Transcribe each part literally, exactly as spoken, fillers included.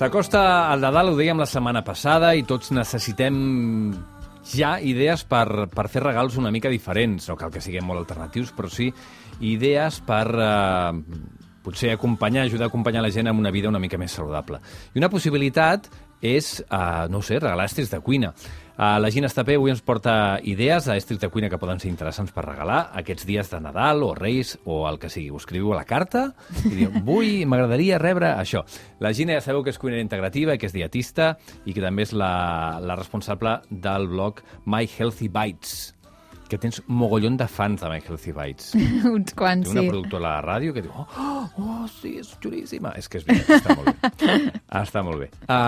S'acosta el Nadal, ho dèiem la setmana passada, i tots necessitem ja idees per, per fer regals una mica diferents. No cal que siguem molt alternatius, però sí idees per eh, potser acompanyar, ajudar a acompanyar la gent amb una vida una mica més saludable. I una possibilitat és, eh, no ho sé, regalar estris de cuina. Uh, la Gina Estapé avui ens porta idees d'estris de cuina que poden ser interessants per regalar aquests dies de Nadal o Reis o el que sigui. Ho escriviu a la carta i diu, vull, m'agradaria rebre això. La Gina ja sabeu que és cuinera integrativa, que és dietista i que també és la, la responsable del blog My Healthy Bites, que tens mogollon de fans de My Healthy Bites. Uns quants, sí. Té una productora a la ràdio que diu, oh, oh, sí, és xulíssima. És que és veritat, està molt bé. Està molt bé.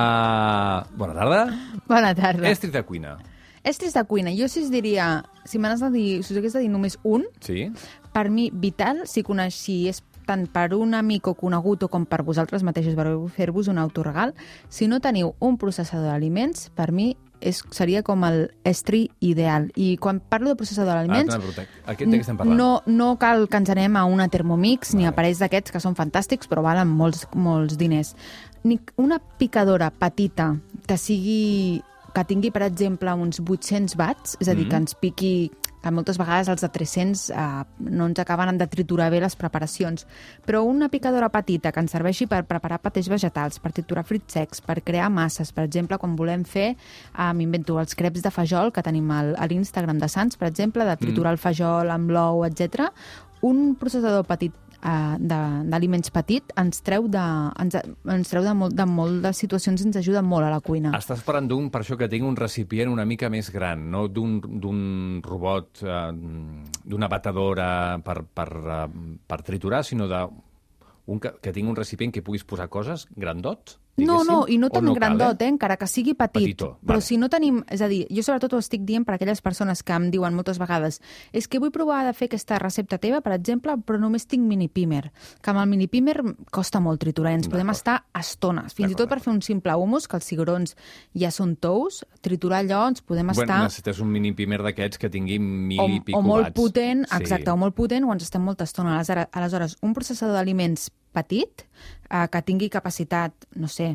Uh, bona tarda. Bona tarda. Estris de cuina. Estris de cuina. Jo si us diria, si me n'has de dir, si us hagués de dir només un, sí. Per mi, vital, si coneix, si és tant per un amic o conegut o com per vosaltres mateixos, per fer-vos un autoregal, si no teniu un processador d'aliments, per mi és, seria com el estri ideal. I quan parlo de processador d'aliments, ah, no, no cal que ens anem a una Thermomix vale. Ni aparells d'aquests que són fantàstics però valen molts, molts diners. Ni una picadora petita que sigui que tingui, per exemple, uns vuit-cents watts, és a dir, mm. que ens piqui, que moltes vegades els de tres-cents eh, no ens acaben de triturar bé les preparacions, però una picadora petita que ens serveixi per preparar patès vegetals, per triturar fruits secs, per crear masses, per exemple, quan volem fer, eh, m'invento els creps de fajol que tenim al, a l'Instagram de Sants, per exemple, de triturar mm. el fajol amb l'ou, etcètera. Un processador petit Uh, d'aliments petit ens treu de, ens, ens treu de, molt, de molt de situacions i ens ajuda molt a la cuina. Estàs parlant d'un, per això que tinc un recipient una mica més gran, no d'un robot, uh, d'una batedora per, per, uh, per triturar, sinó de un que, que tingui un recipient que puguis posar coses grandot? No, no, i no tan no grandot, cal, eh? encara que sigui petit. Petitó, però vale. Si no tenim... És a dir, jo sobretot ho estic dient per aquelles persones que em diuen moltes vegades és que vull provar de fer aquesta recepta teva, per exemple, però només tinc mini pimer. Que amb el mini pimer costa molt triturar i ens podem estar estones. Fins i tot per fer un simple hummus, que els cigrons ja són tous, triturar allò ens podem bueno, estar... Necessites un mini pimer d'aquests que tingui mil o, i pico o molt watts. potent, sí. exacte, o molt potent, o ens estem molta estona. Aleshores, un processador d'aliments petit, eh, que tingui capacitat, no sé,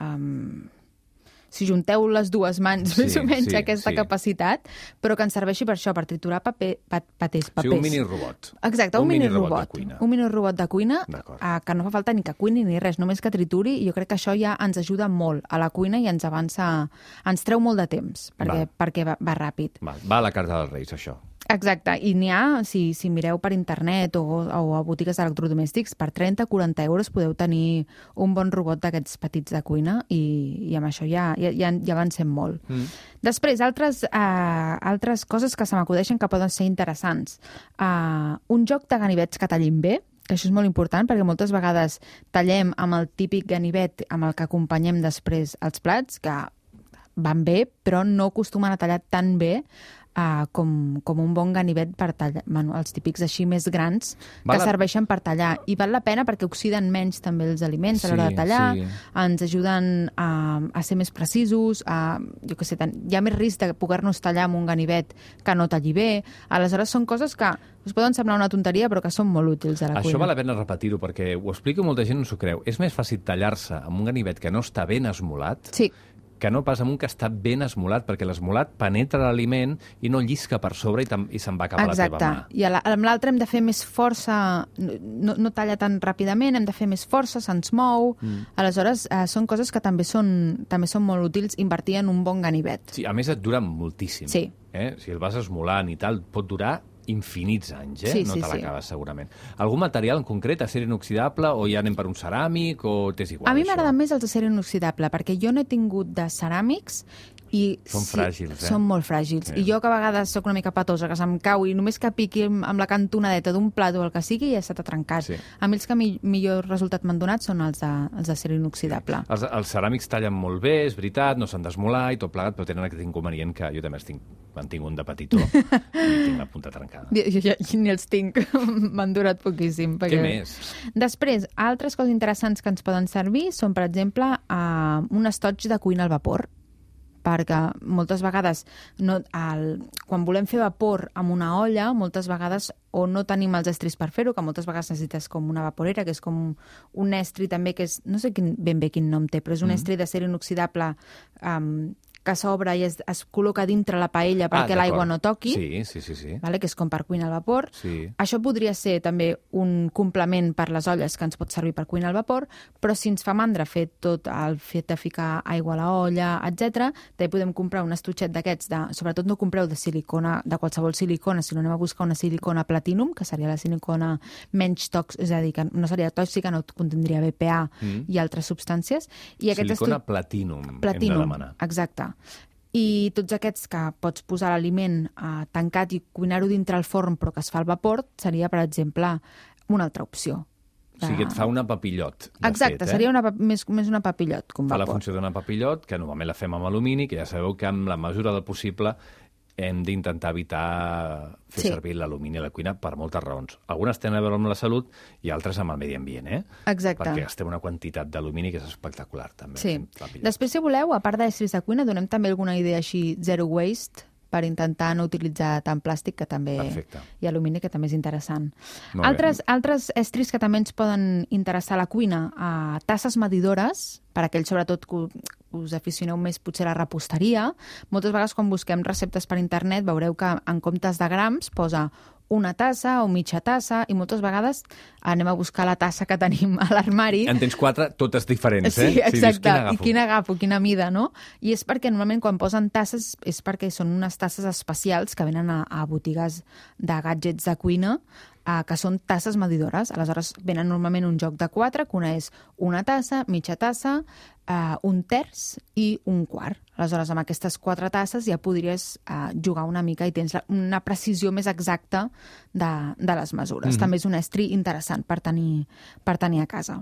Um, si junteu les dues mans sí, més o menys sí, aquesta sí. capacitat, però que ens serveixi per això, per triturar paper, pat, paters, papers. Sí, un mini robot. Exacte, un, un mini robot. De cuina. Un mini robot de cuina uh, que no fa falta ni que cuini ni res, només que trituri, i jo crec que això ja ens ajuda molt a la cuina i ens avança, ens treu molt de temps, perquè, perquè va, va ràpid. Va, va a la carta dels Reis, això. Exacte, i n'hi ha, si, si mireu per internet o, o a botigues d'electrodomèstics, per trenta a quaranta euros podeu tenir un bon robot d'aquests petits de cuina i, i amb això ja, ja, ja avancem molt. Mm. Després, altres, uh, altres coses que se m'acudeixen que poden ser interessants. Uh, un joc de ganivets que tallin bé, que això és molt important, perquè moltes vegades tallem amb el típic ganivet amb el que acompanyem després els plats, que van bé, però no acostumen a tallar tan bé Uh, com, com un bon ganivet per tallar, bueno, els típics així més grans que val serveixen per tallar. I val la pena perquè oxiden menys també els aliments sí, a l'hora de tallar, sí. ens ajuden a, a ser més precisos, a, jo què sé, tant, hi ha més risc de poder-nos tallar amb un ganivet que no talli bé. Aleshores són coses que us poden semblar una tonteria però que són molt útils a la Això cuina. Això val la pena repetir-ho perquè ho explico i molta gent no s'ho creu. És més fàcil tallar-se amb un ganivet que no està ben esmolat sí. que no pas amb un que està ben esmolat, perquè l'esmolat penetra l'aliment i no llisca per sobre i, i se'n va cap a la teva mà. Exacte. I amb l'altre hem de fer més força, no, no talla tan ràpidament, hem de fer més força, se'ns mou. Mm. Aleshores, eh, són coses que també són, també són molt útils invertir en un bon ganivet. Sí, a més et dura moltíssim. Sí. Eh? Si el vas esmolant i tal, pot durar infinits anys, eh? Sí, no sí, te l'acabes sí. segurament. Algun material en concret, acer inoxidable, o ja anem per un ceràmic, o t'és igual? A mi m'agrada més els d'acer inoxidable, perquè jo no he tingut de ceràmics i són sí, fràgils, eh? Són molt fràgils. Sí. I jo que a vegades sóc una mica patosa, que se'm cau i només que piqui amb la cantonadeta d'un plat o el que sigui ja s'ha trencat. Sí. A mi els que mi, millor resultat m'han donat són els d'acer inoxidable. Sí. Els, els ceràmics tallen molt bé, és veritat, no s'han d'esmolar i tot plegat, però tenen aquest inconvenient que jo també tinc, en tinc un de petitó i tinc la punta trencada. Jo, jo, jo ni els tinc, m'han durat poquíssim. Perquè... Què més? Després, altres coses interessants que ens poden servir són, per exemple, uh, un estoig de cuina al vapor. perquè moltes vegades, no, el, quan volem fer vapor amb una olla, moltes vegades o no tenim els estris per fer-ho, que moltes vegades necessites com una vaporera, que és com un estri també, que és, no sé quin, ben bé quin nom té, però és un mm. estri d'acer inoxidable um, que s'obre i es, es col·loca dintre la paella perquè ah, l'aigua no toqui, sí, sí, sí, sí. Vale? Que és com per cuinar al vapor. Sí. Això podria ser també un complement per les olles que ens pot servir per cuinar al vapor, però si ens fa mandra fer tot el fet de ficar aigua a la olla, etcètera, també podem comprar un estuixet d'aquests, de, sobretot no compreu de silicona, de qualsevol silicona, sinó anem a buscar una silicona platinum, que seria la silicona menys tòxica, és a dir, que no seria tòxica, no contindria B P A mm. i altres substàncies. I silicona estu... platinum, platinum, hem de demanar. Exacte. I tots aquests que pots posar l'aliment eh, tancat i cuinar-ho dintre el forn però que es fa al vapor, seria, per exemple, una altra opció. De... O sigui, et fa una papillot, de Exacte, fet, eh? seria una, més, més una papillot que un fa vapor. La funció d'una papillot, que normalment la fem amb alumini, que ja sabeu que amb la mesura del possible hem d'intentar evitar fer sí. servir l'alumini a la cuina per moltes raons. Algunes tenen a veure amb la salut i altres amb el medi ambient, eh? Exacte. Perquè gastem una quantitat d'alumini que és espectacular, també. Sí. Després, si voleu, a part d'estris de cuina, donem també alguna idea així zero waste, per intentar no utilitzar tant plàstic, que també Perfecte. i alumini, que també és interessant. Altres, altres estris que també ens poden interessar a la cuina, a tasses medidores, per aquells sobretot que us aficioneu més potser a la reposteria. Moltes vegades quan busquem receptes per internet veureu que en comptes de grams posa una tassa o mitja tassa, i moltes vegades anem a buscar la tassa que tenim a l'armari. En tens quatre, totes diferents, eh? Sí, exacte. Si dius, I quina agafo, quina mida, no? I és perquè normalment quan posen tasses és perquè són unes tasses especials que venen a, a botigues de gadgets de cuina, eh, que són tasses medidores. Aleshores venen normalment un joc de quatre, que una és una tassa, mitja tassa, Uh, un terç i un quart. Aleshores, amb aquestes quatre tasses ja podries uh, jugar una mica i tens la, una precisió més exacta de, de les mesures. Mm-hmm. També és un estri interessant per tenir, per tenir a casa.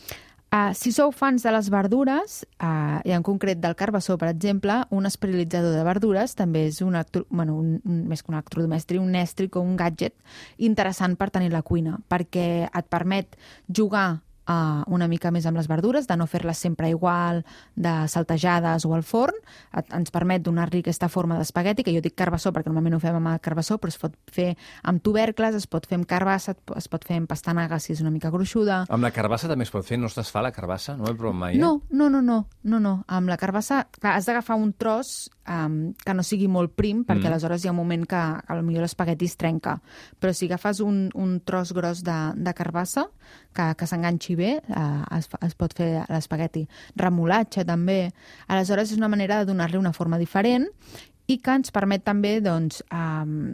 Uh, si sou fans de les verdures, uh, i en concret del carbassó, per exemple, un esterilitzador de verdures també és un, electro, bueno, un, un més que un electrodomèstic, un estri o un gadget interessant per tenir la cuina, perquè et permet jugar Uh, una mica més amb les verdures, de no fer-les sempre igual, de saltejades o al forn. Et, ens permet donar-li aquesta forma d'espagueti, que jo dic carbassó perquè normalment ho fem amb el carbassó, però es pot fer amb tubercles, es pot fer amb carbassa, es pot fer amb pastanaga si és una mica gruixuda. Amb la carbassa també es pot fer? No es desfà la carbassa? No ho he provat mai, eh? No, no, no, no, no, no. Amb la carbassa, clar, has d'agafar un tros um, que no sigui molt prim, perquè mm. aleshores hi ha un moment que, que potser l'espagueti es trenca. Però si agafes un, un tros gros de, de carbassa, que, que s'enganxi bé, uh, es, es pot fer l'espagueti. Remolatge, també. Aleshores, és una manera de donar-li una forma diferent i que ens permet també, doncs, um,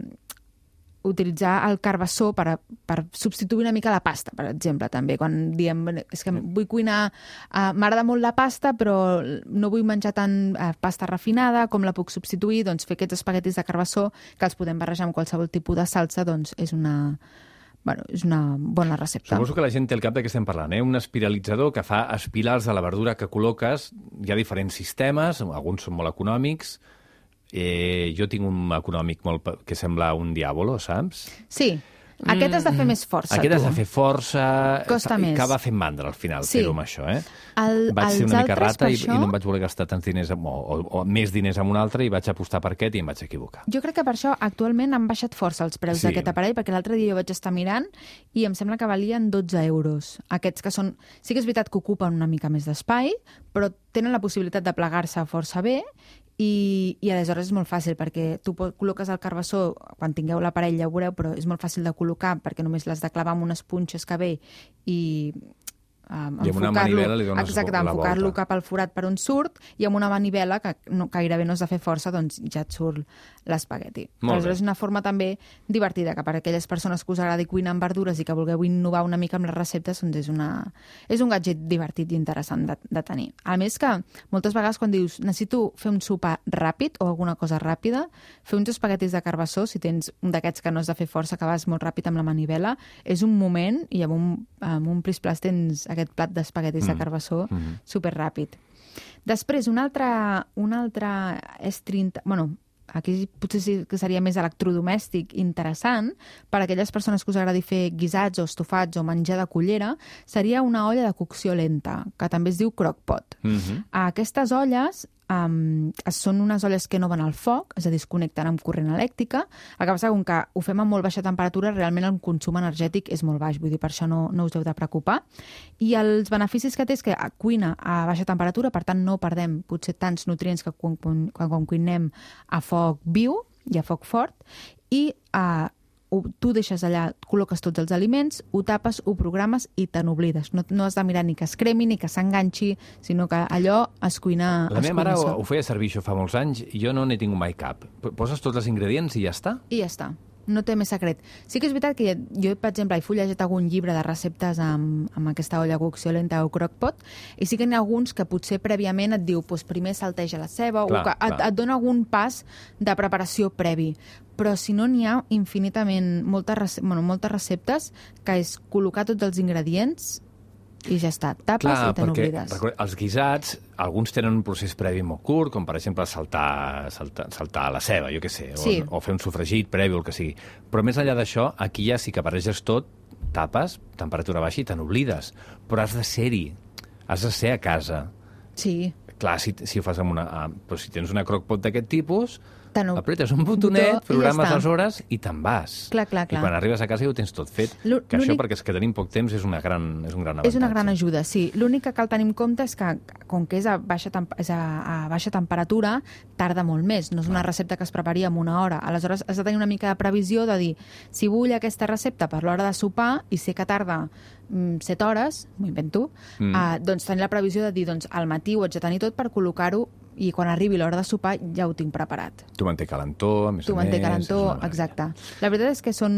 utilitzar el carbassó per, per substituir una mica la pasta, per exemple, també. Quan diem, és que vull cuinar, uh, m'agrada molt la pasta, però no vull menjar tant uh, pasta refinada, com la puc substituir? Doncs fer aquests espaguetis de carbassó, que els podem barrejar amb qualsevol tipus de salsa, doncs és una... Bueno, és una bona recepta. Suposo que la gent té el cap de què estem parlant, eh? Un espiralitzador que fa espirals de la verdura que col·loques. Hi ha diferents sistemes, alguns són molt econòmics. Eh, jo tinc un econòmic molt que sembla un diàbolo, saps? Sí. Aquest has de fer més força, Aquest tu. has de fer força... Costa més. Acaba fent mandra, al final, sí. fer-ho amb això, eh? El, vaig ser una mica rata i, això... i no em vaig voler gastar tants diners, o, o, o més diners amb un altre, i vaig apostar per aquest i em vaig equivocar. Jo crec que per això actualment han baixat força els preus sí. d'aquest aparell, perquè l'altre dia jo vaig estar mirant i em sembla que valien dotze euros. Aquests que són... Sí que és veritat que ocupen una mica més d'espai, però tenen la possibilitat de plegar-se força bé. I, i aleshores és molt fàcil, perquè tu col·loques el carbassó, quan tingueu l'aparell ja ho veureu, però és molt fàcil de col·locar, perquè només l'has de clavar amb unes punxes que ve i... Um, I amb una manivela li dones exacte, la volta. Enfocar-lo cap al forat per on surt, i amb una manivela, que no, gairebé no has de fer força, doncs ja et surt l'espagueti. Aleshores és una forma també divertida, que per a aquelles persones que us agradi cuinar amb verdures i que vulgueu innovar una mica amb les receptes, doncs és, una, és un gadget divertit i interessant de, de tenir. A més que moltes vegades quan dius necessito fer un sopar ràpid o alguna cosa ràpida, fer uns espaguetis de carbassó, si tens un d'aquests que no has de fer força, que vas molt ràpid amb la manivela, és un moment, i amb un, amb un plis-plas tens aquest plat d'espaguetis mm. de carbassó mm-hmm. superràpid. Després, un altre, un altre estri... Bueno, aquí potser sí que seria més electrodomèstic interessant, per a aquelles persones que us agradi fer guisats o estofats o menjar de cullera, seria una olla de cocció lenta, que també es diu crock-pot. Mm-hmm. Aquestes olles Um, són unes olles que no van al foc, és a dir, es connecten amb corrent elèctrica. El que passa, com que ho fem a molt baixa temperatura, realment el consum energètic és molt baix, vull dir, per això no, no us heu de preocupar. I els beneficis que té és que cuina a baixa temperatura, per tant no perdem potser tants nutrients que quan, quan, quan cuinem a foc viu i a foc fort, i uh, tu deixes allà, col·loques tots els aliments, ho tapes, ho programes i te n'oblides. No, no has de mirar ni que es cremi ni que s'enganxi, sinó que allò es cuina. La es meva mare cuina ho, ho feia servir això fa molts anys i jo no n'he tingut mai cap. Poses tots els ingredients i ja està? I ja està. No té més secret. Sí que és veritat que jo, per exemple, he fullegat algun llibre de receptes amb, amb aquesta olla a cocció lenta o crockpot, i sí que n'hi ha alguns que potser prèviament et diu pues, primer salteja la ceba, clar, o que et, et dona algun pas de preparació previ. Però si no, n'hi ha infinitament moltes, bueno, moltes receptes que és col·locar tots els ingredients i ja està, tapes clar, i te n'oblides. Perquè els guisats, alguns tenen un procés previ molt curt, com per exemple saltar, saltar, saltar la ceba, jo què sé, sí. o, o fer un sofregit previ o el que sigui. Però més enllà d'això, aquí ja sí que barreges tot, tapes, temperatura baixa i te n'oblides. Però has de ser-hi, has de ser a casa. Sí. Clar, si, si ho fas amb una... Però si tens una crockpot d'aquest tipus, no... apretes un botonet, programes ja les hores i te'n vas. Clar, clar, clar. I quan arribes a casa ja ho tens tot fet. Que això, perquè és que tenim poc temps, és, una gran, és un gran avantatge. És una gran ajuda, sí. L'únic que cal tenir en compte és que, com que és a baixa, és a, a baixa temperatura, tarda molt més. No és una recepta que es prepari en una hora. Aleshores, has de tenir una mica de previsió de dir, si vull aquesta recepta per l'hora de sopar i sé que tarda mm, set hores, m'ho invento, mm. uh, doncs tenir la previsió de dir, doncs, al matí ho haig de tenir tot per col·locar-ho i quan arribi l'hora de sopar ja ho tinc preparat. Tu manté calentó, a més a més. Tu manté calentó, exacte. La veritat és que són,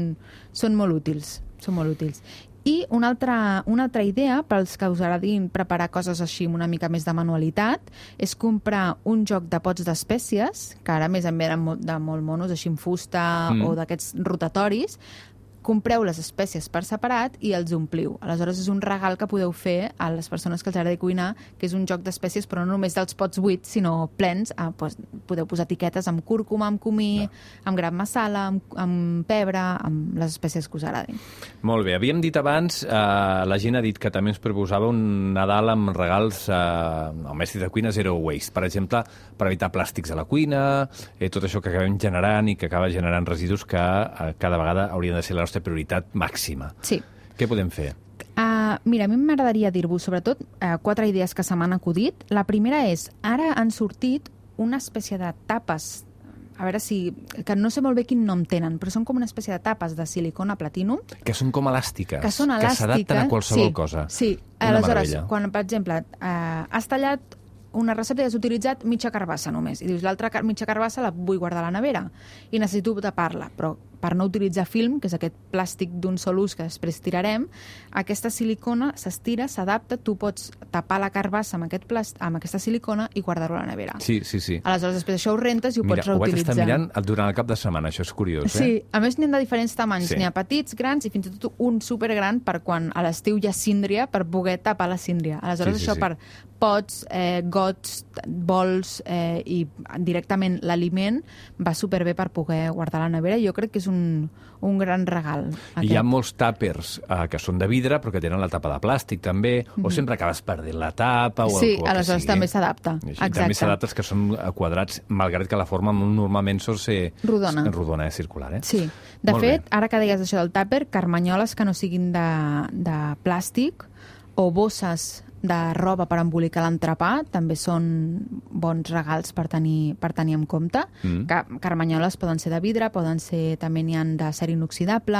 són molt útils, són molt útils. I una altra, una altra idea, pels que us agradin preparar coses així amb una mica més de manualitat, és comprar un joc de pots d'espècies, que ara més en venen de molt monos, així en fusta mm. o d'aquests rotatoris. Compreu les espècies per separat i els ompliu. Aleshores, és un regal que podeu fer a les persones que els agradi cuinar, que és un joc d'espècies, però no només dels pots buits, sinó plens. Ah, doncs, podeu posar etiquetes amb cúrcuma, amb comí, no. amb gram masala, amb, amb pebre, amb les espècies que us agradin. Molt bé. Havíem dit abans, eh, la gent ha dit que també ens proposava un Nadal amb regals eh, al mestre de cuina Zero Waste. Per exemple, per evitar plàstics a la cuina, eh, tot això que acabem generant i que acaba generant residus que eh, cada vegada haurien de ser la nostra prioritat màxima. Sí. Què podem fer? Uh, mira, a mi m'agradaria dir-vos, sobretot, uh, quatre idees que se m'han acudit. La primera és, ara han sortit una espècie de tapes, a veure si... que no sé molt bé quin nom tenen, però són com una espècie de tapes de silicona platinum. Que són com elàstiques. Que són elàstiques. Que s'adapten a qualsevol sí, cosa. Sí, una aleshores, meravella. Quan, per exemple, uh, has tallat una recepta i has utilitzat mitja carbassa només, i dius, l'altra car mitja carbassa la vull guardar a la nevera, i necessito tapar-la, però per no utilitzar film, que és aquest plàstic d'un sol ús que després tirarem, aquesta silicona s'estira, s'adapta, tu pots tapar la carbassa amb, aquest plast amb aquesta silicona i guardar-ho a la nevera. Sí, sí, sí. Aleshores, després això ho rentes i ho Mira, pots reutilitzar. Mira, ho vaig estar mirant durant el cap de setmana, això és curiós, eh? Sí, a més n'hi ha de diferents tamanys, sí. N'hi ha petits, grans i fins i tot un supergran per quan a l'estiu hi ha síndria, per poder tapar la síndria. Aleshores, sí, sí, això sí. Per pots, eh, gots, bols eh, i directament l'aliment va superbé per poder guardar a la nevera. Jo crec que és un, un gran regal. Aquest. Hi ha molts tàpers eh, que són de vidre però que tenen la tapa de plàstic també, mm-hmm. o sempre acabes perdent la tapa o sí, el, o aleshores que també s'adapta. També s'adapta que són quadrats, malgrat que la forma normalment sol ser rodona, rodona eh, circular. Eh? Sí. De Molt fet, bé. Ara que deies això del tàper, carmanyoles que no siguin de, de plàstic o bosses de roba per embolicar l'entrepà també són bons regals per tenir, per tenir en compte. Mm. Que, carmanyoles poden ser de vidre, poden ser, també n'hi ha d'acer inoxidable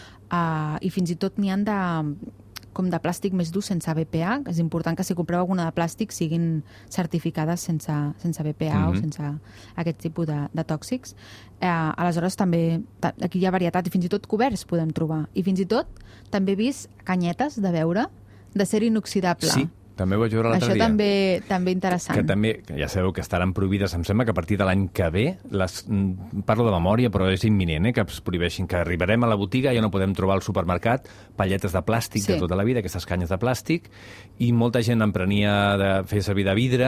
uh, i fins i tot n'hi ha de, com de plàstic més dur sense B P A. És important que si compreu alguna de plàstic siguin certificades sense, sense B P A mm-hmm. o sense aquest tipus de, de tòxics. Uh, aleshores també, aquí hi ha varietat i fins i tot coberts podem trobar. I fins i tot també he vist canyetes de beure d'acer inoxidable. Sí, també ho vaig veure l'altre dia. Això també, també interessant. Que també, ja sabeu que estaran prohibides, em sembla que a partir de l'any que ve, les, parlo de memòria, però és imminent, eh, que es prohibeixin, que arribarem a la botiga i ja no podem trobar al supermercat palletes de plàstic sí. de tota la vida, aquestes canyes de plàstic, i molta gent en prenia de fer servir de vidre,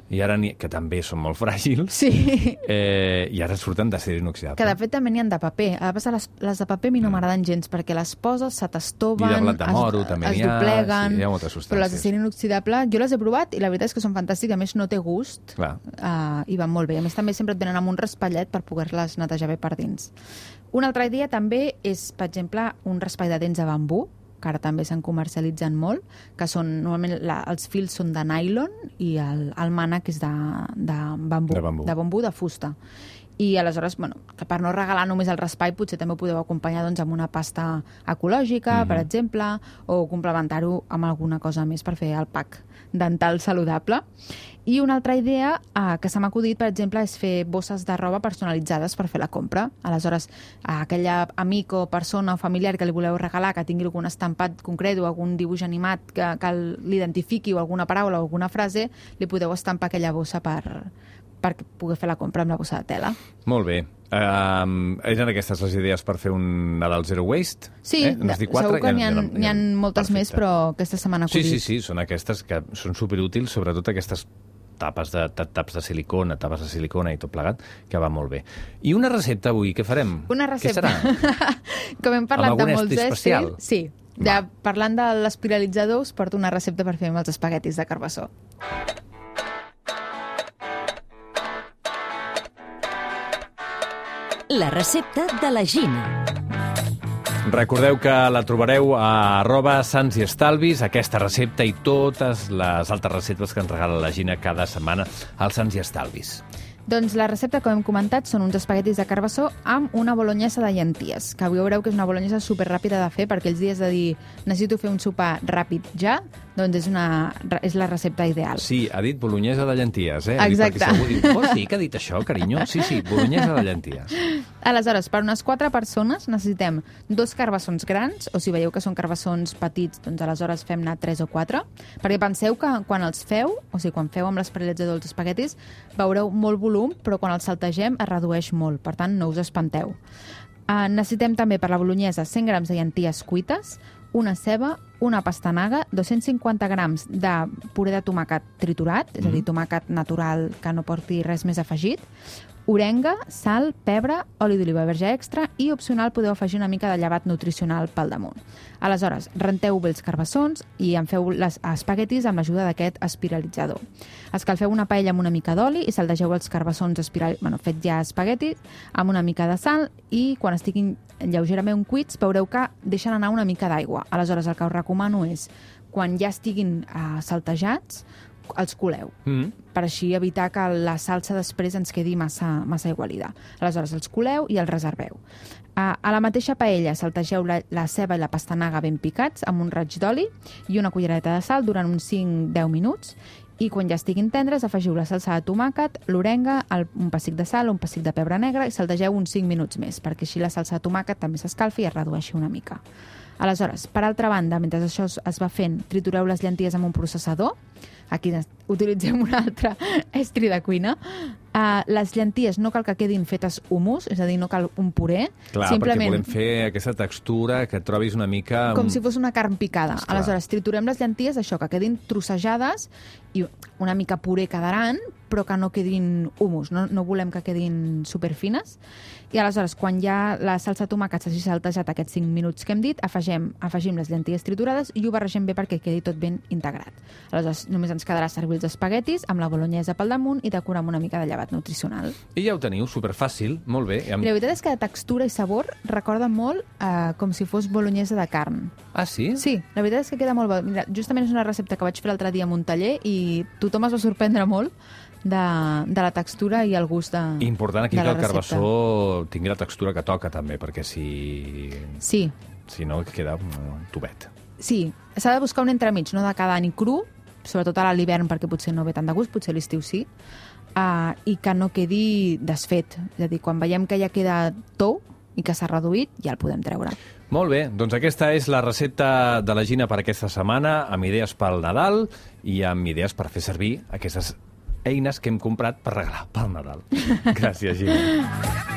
i ara que també són molt fràgils, Sí. eh, i ara surten d'acer inoxidable. Que de fet també n'hi ha de paper. A passar les, les de paper a mi no m'agraden gens, perquè les poses, se t'estoven, I de blat de moro es, també es n'hi ha, dobleguen, sí, hi ha moltes substàncies. però les d'acer inoxidable, jo les he provat i la veritat és que són fantàstiques, a més no té gust, uh, i van molt bé. A més també sempre et venen amb un raspallet per poder-les netejar bé per dins. Una altra idea també és, per exemple, un raspall de dents de bambú, que ara també se'n comercialitzen molt, que són, normalment la, els fils són de nylon i el, el mànec és de, de, bambú, de bambú, de bambú, de fusta. I aleshores, bueno, que per no regalar només el raspall, potser també ho podeu acompanyar doncs, amb una pasta ecològica, mm-hmm. per exemple, o complementar-ho amb alguna cosa més per fer el pack dental saludable. I una altra idea eh, que se m'ha acudit, per exemple, és fer bosses de roba personalitzades per fer la compra. Aleshores, a aquella amic o persona o familiar que li voleu regalar, que tingui algun estampat concret o algun dibuix animat que, que l'identifiqui o alguna paraula o alguna frase, li podeu estampar aquella bossa per, per poder fer la compra amb la bossa de tela. Molt bé. Um, eren aquestes les idees per fer un Nadal Zero Waste? Sí, eh? Segur que n'hi ha, ha, ha moltes perfecte. Més, però aquesta setmana acudit. Sí, sí, sí, són aquestes que són superútils, sobretot aquestes tapes de, taps de silicona, tapes de silicona i tot plegat, que va molt bé. I una recepta avui, què farem? Una recepta. Què serà? Com hem parlat de molts especial? estils, sí. Ja parlant de l'espiralitzador, us porto una recepta per fer amb els espaguetis de carbassó. La recepta de la Gina. Recordeu que la trobareu a arroba Sants i Estalvis, aquesta recepta i totes les altres receptes que ens regala la Gina cada setmana al Sants i Estalvis. Doncs la recepta, com hem comentat, són uns espaguetis de carbassó amb una bolognesa de llenties, que avui veureu que és una bolognesa superràpida de fer, perquè els dies de dir necessito fer un sopar ràpid ja, doncs és, una, és la recepta ideal. Sí, ha dit bolognesa de llenties, eh? Exacte. Perquè segur diu, oh, sí, que ha dit això, carinyo? Sí, sí, bolognesa de llenties. Aleshores, per unes quatre persones necessitem dos carbassons grans, o si veieu que són carbassons petits, doncs aleshores fem-ne tres o quatre, perquè penseu que quan els feu, o sigui, quan feu amb l'esparilitzador els espaguetis, veureu molt volum, però quan els saltegem es redueix molt, per tant no us espanteu. Uh, necessitem també per la bolognesa cent grams de llenties cuites, una ceba, una pastanaga, dos-cents cinquanta grams de puré de tomàquet triturat, és a dir, tomàquet natural que no porti res més afegit, orenga, sal, pebre, oli d'oliva verge extra i, opcional, podeu afegir una mica de llevat nutricional pel damunt. Aleshores, renteu bé els carbassons i en feu les espaguetis amb l'ajuda d'aquest espiralitzador. Escalfeu una paella amb una mica d'oli i saldegeu els carbassons espiral... bueno, fet ja espaguetis amb una mica de sal i quan estiguin lleugerament cuits veureu que deixen anar una mica d'aigua. Aleshores, el que us recomano és, quan ja estiguin uh, saltejats, els coleu, mm. per així evitar que la salsa després ens quedi massa, massa aigualida. Aleshores, els coleu i els reserveu. A, a la mateixa paella saltegeu la, la ceba i la pastanaga ben picats amb un raig d'oli i una cullereta de sal durant uns cinc a deu minuts i quan ja estiguin tendres afegiu la salsa de tomàquet, l'orenga, un pessic de sal, un pessic de pebre negre i saltegeu uns cinc minuts més perquè així la salsa de tomàquet també s'escalfi i es redueixi una mica. Aleshores, per altra banda, mentre això es va fent, tritureu les llenties amb un processador. Aquí utilitzem un altre estri de cuina. Uh, les llenties no cal que quedin fetes humus, és a dir, no cal un puré. Clar, simplement, perquè volem fer aquesta textura que et trobis una mica... Com si fos una carn picada. Esclar. Aleshores, triturem les llenties, això, que quedin trossejades i una mica puré quedaran, però que no quedin humus, no, no volem que quedin superfines. I aleshores, quan ja la salsa de tomàquet s'hagi saltejat aquests cinc minuts que hem dit, afegim, afegim les llenties triturades i ho barregem bé perquè quedi tot ben integrat. Aleshores, només ens quedarà servir els espaguetis amb la bolognesa pel damunt i decorar amb una mica de llevat nutricional. I ja ho teniu, superfàcil, molt bé. Amb... La veritat és que de textura i sabor recorda molt eh, com si fos bolognesa de carn. Ah, sí? Sí, la veritat és que queda molt bé. Mira, justament és una recepta que vaig fer l'altre dia en un taller i tothom es va sorprendre molt de, de la textura i el gust de, important aquí de que la el recepta. carbassó tingui la textura que toca també, perquè si... Sí. Si no, queda un tubet. Sí, s'ha de buscar un entremig, no de cada ni cru, sobretot ara a l'hivern perquè potser no ve tant de gust, potser a l'estiu sí, uh, i que no quedi desfet. És a dir, quan veiem que ja queda tou i que s'ha reduït, ja el podem treure. Molt bé, doncs aquesta és la recepta de la Gina per aquesta setmana, amb idees pel Nadal i amb idees per fer servir aquestes eines que hem comprat per regalar pel Nadal. Gràcies, Gina.